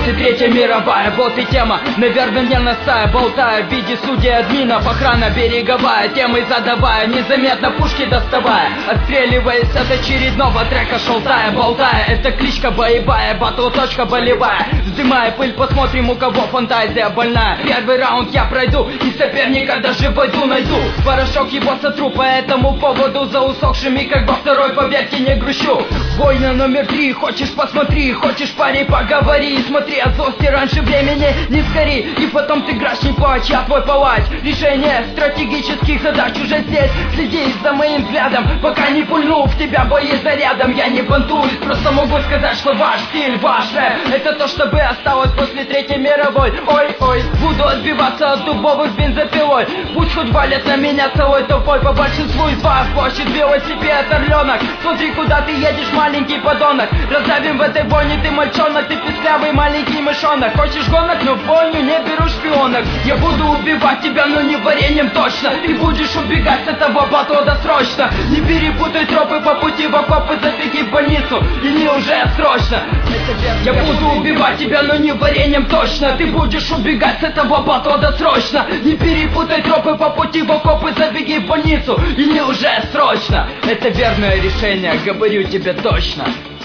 после Третья мировая. Вот и тема, наверное, не настая, болтая в виде судей админов, охрана береговая, темы задавая, незаметно пушки доставая, отстреливаясь от очередного трека, шелтая, болтая. Это кличка боевая, батл точка болевая. Вздымая пыль, посмотрим, у кого фантазия больная. Первый раунд я пройду, и соперника даже войду найду. Порошок его сотру по этому поводу, за усохшими, как во второй поверке не грущу. Война номер 3, хочешь посмотри, хочешь парень поговори. Смотри от злости раньше времени, не сгори. И потом ты граш не плачь, я твой палач. Решение стратегических задач уже здесь. Следи за моим взглядом, пока не пульну в тебя боезарядом. Я не понтуюсь, просто могу сказать, что ваш стиль, ваш рэп, это то, что бы осталось после Третьей мировой. Ой-ой, буду отбиваться от дубовых бензопилой. Пусть хоть валят на меня целой толпой. По большинству из вас плачет велосипед орленок. Смотри, куда ты едешь, маленький подонок. Раздавим в этой войне, ты мальчонок, ты писклявый маленький мышонок. Хочешь гонок, но в войну не беру шпионок. Я буду убивать тебя, но не вареньем точно. Ты будешь убегать с этого батла досрочно. Не перепутай тропы по пути в окопы, забеги в больницу, и не уже срочно. Я буду убивать тебя, но не вареньем точно. Ты будешь убегать с этого батла досрочно. Не перепутай тропы по пути в окопы, забеги в больницу, и не уже срочно. Это верное решение, говорю тебе точно.